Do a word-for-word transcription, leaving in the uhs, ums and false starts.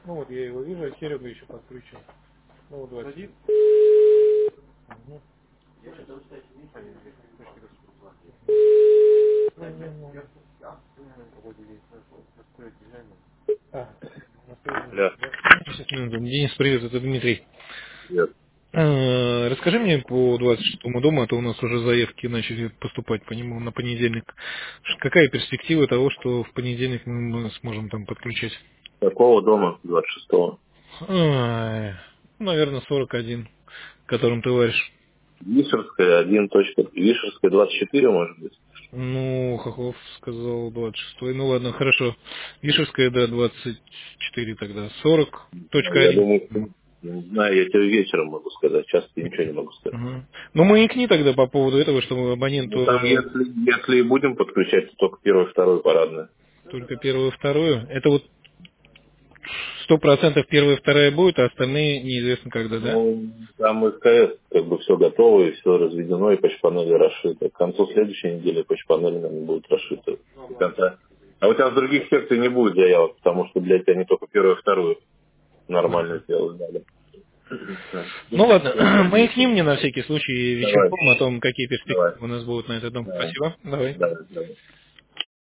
Ну вот я его вижу, а Серега еще подключен. Ну вот двадцать. Один. Угу. А, Да. сейчас, минуту. Денис, привет, это Дмитрий. Нет. Э, Расскажи мне по двадцать шестому дому, а то у нас уже заявки начали поступать по нему на понедельник. Ш- Какая перспектива того, что в понедельник мы сможем там подключать? Какого дома? двадцать шестого. Ай, наверное, сорок один, которым ты варишь. Вишерская один точка. Вишерская двадцать четыре, может быть. Ну, Хохлов сказал двадцать шестой. Ну ладно, хорошо. Вишевская, да, двадцать четыре тогда. сорок точка Я один. думаю, что- не знаю, я тебе вечером могу сказать. Сейчас я ничего не могу сказать. Угу. Ну, маякни тогда по поводу этого, чтобы Ну, там, абоненту если, если и будем подключать, то только первую, вторую парадную. только первую и вторую. Это вот сто процентов первая и вторая будет, а остальные неизвестно когда, да? Ну, там СКС, как бы все готово, и все разведено, и почпанели расшиты. К концу следующей недели почпанели, наверное, будут расшиты до конца. А у тебя в других секциях не будет заявок, потому что, блядь, они только первую и вторую нормально сделали. Да. Ну ладно, маякни мне на всякий случай Давай, вечерком о том, какие давай, перспективы у нас будут на этот дом. давай, Спасибо. Давай. давай, давай.